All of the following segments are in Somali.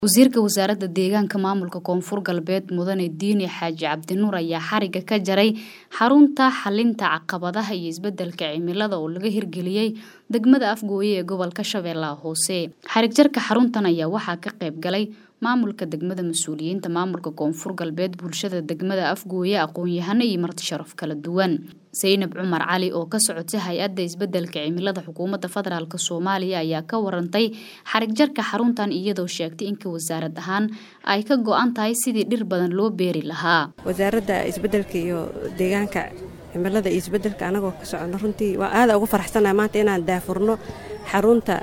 wasiirka wasaaradda deegaanka maamulka koonfur galbeed mudane diini xaaji cabdinuur ayaa xariga ka jaray xarunta xalinta caqabadaha iyo isbedelka cimilada oo laga hirgeliyay degmada Afgooye ee gobolka Shabeellaha Hoose. Xarig jarka xaruntan ayaa waxaa ka qayb galay maamulka degmada, mas'uuliyiinta maamulka koonfur galbeed, bulshada degmada Afgooye, aqoon-yahano iyo marti sharaf kala duwan. Zainab Cumar Cali oo ka socotay hay'adda isbedelka cimilada xukuumadda federaalka Soomaaliya ayaa ka warantay xarig jarka xaruntan iyadoo sheegtay in wasaarad ahaan ay ka go'an tahay sidii dhir badan loo beeri lahaa. Wasaaradda isbedelka iyo deegaanka cimilada iyo isbedelka anagoo ka socono runtii waa aad ugu faraxsanahay maanta inaan daafurno xarunta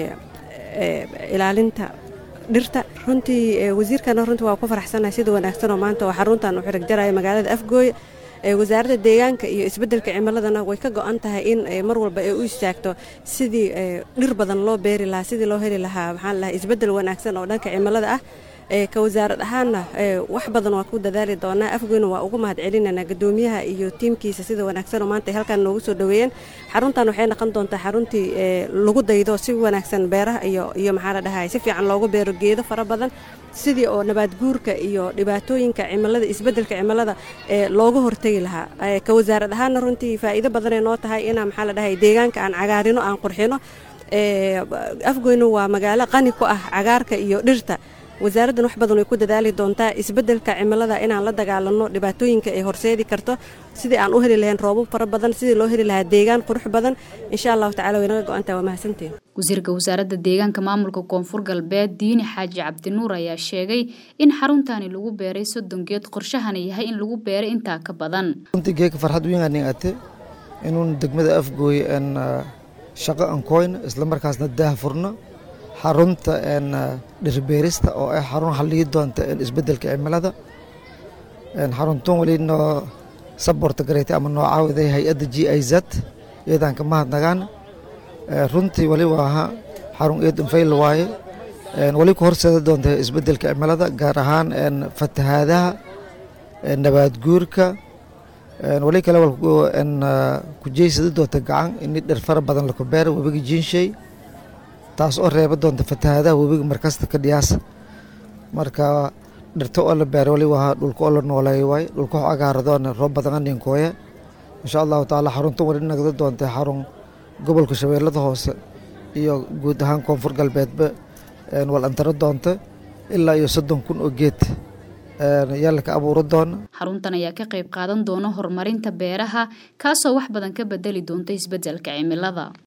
ilaalinta dhirta. Runtii wasiirkana runtii waa ku faraxsanahay sida wanaagsan oo maanta xaruntan u xarig jarayo magaalada Afgooye. wasaaradda deegaanka iyo isbedelka cimiladana way ka go'an tahay in mar walba ay u istaagto sidii dhir badan loo beeri lahaa, sidii loo heli lahaa isbedel wanaagsan oo dhanka cimilada ah. ka wasaarad ahaanna wax badan waa ku dadaali doonaa. Afgooyna waa ugu mahadcelinaynaa gudoomiyaha iyo tiimkiisa sida wanaagsan oo maanta halkan noogu soo dhaweeyeen. Xaruntan waxay noqon doontaa xaruntii lagu daydo si wanaagsan beeraha iyo maxaa la dhahay si fiican loogu beero geedo fara badan sidii oo nabaad guurka iyo dhibaatooyinka cimilada isbedelka cimilada looga hortagi lahaa. ka wasaarad ahaanna runtii faa'iido badan ay noo tahay inaan maxaa la dhahay deegaanka aan cagaarino, aan qurxino. Afgooyna waa magaalo qani ku ah cagaarka iyo dhirta. wasaaraddan wax badan way ku dadaali doontaa isbedelka cimilada inaan la dagaalano dhibaatooyinka ay horseedi karto, sidii aan u heli lahayn roobab fara badan, sidii loo heli lahaa deegaan qurux badan. insha Allah tacaala way naga go'antaa. waa mahadsantiin. wasiirka wasaaradda deegaanka maamulka koonfur galbeed diini xaaji cabdinuur ayaa sheegay in xaruntani lagu beeray 30 geed, qorshahana yahay in lagu beeray intaa ka badan. runtii geedka farxad weyn aan ate inuu degmada Afgooye shaqo aan koyn isla markaasna daahfurno xarunta dhirbeerista oo ay xarun xalliyi doonta isbedelka cimilada. xaruntan wali noo support gareetay ama noo caawiday hay'adda GIZ iyadaan ka mahadnagaan. runtii wali waa xarun eedan fayl waaye wali ku horseeda doonta isbedelka cimilada, gaar ahaan fatahaadaha, nabaad guurka. wali kale ku jeysada doonta gacan in dhir fara badan la ku beero webiga Jiinshay, taas oo reeba doonta fatahaadaha webiga markasta ka dhiyaasa. marka dhirta oo la beero wali waa dhulka oo la nooleeyo waay, dhulka oo cagaaradoona roob badan ninkooya. insha Allah taala xarunta wali nagada doonta xarun gobolka Shabeellaha Hoose iyo guud ahaan koonfur galbeedba wal antara doonta ilaa iyo 30,000 oo geed yalla ka abuuro doona. xaruntan ayaa ka qayb qaadan doona horumarinta beeraha, kaasoo wax badan ka bedeli doonta isbedelka cimilada.